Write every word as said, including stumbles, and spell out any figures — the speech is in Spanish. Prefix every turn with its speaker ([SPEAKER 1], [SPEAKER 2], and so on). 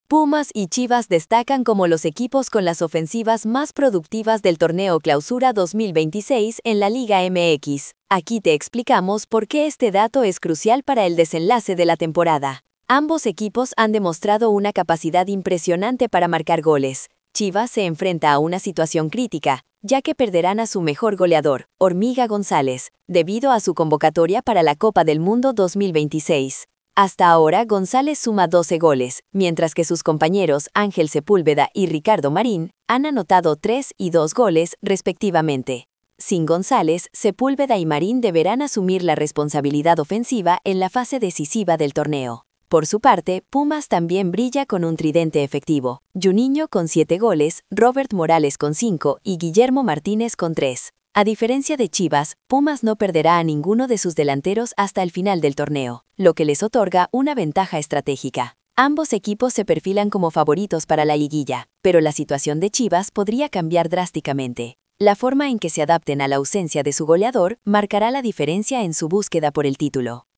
[SPEAKER 1] Pumas y Chivas destacan como los equipos con las ofensivas más productivas del torneo Clausura dos mil veintiséis en la Liga M X. Aquí te explicamos por qué este dato es crucial para el desenlace de la temporada. Ambos equipos han demostrado una capacidad impresionante para marcar goles. Chivas se enfrenta a una situación crítica, ya que perderán a su mejor goleador, Hormiga González, debido a su convocatoria para la Copa del Mundo dos mil veintiséis. Hasta ahora González suma doce goles, mientras que sus compañeros Ángel Sepúlveda y Ricardo Marín han anotado tres y dos goles, respectivamente. Sin González, Sepúlveda y Marín deberán asumir la responsabilidad ofensiva en la fase decisiva del torneo. Por su parte, Pumas también brilla con un tridente efectivo, Juninho con siete goles, Robert Morales con cinco y Guillermo Martínez con tres. A diferencia de Chivas, Pumas no perderá a ninguno de sus delanteros hasta el final del torneo, lo que les otorga una ventaja estratégica. Ambos equipos se perfilan como favoritos para la liguilla, pero la situación de Chivas podría cambiar drásticamente. La forma en que se adapten a la ausencia de su goleador marcará la diferencia en su búsqueda por el título.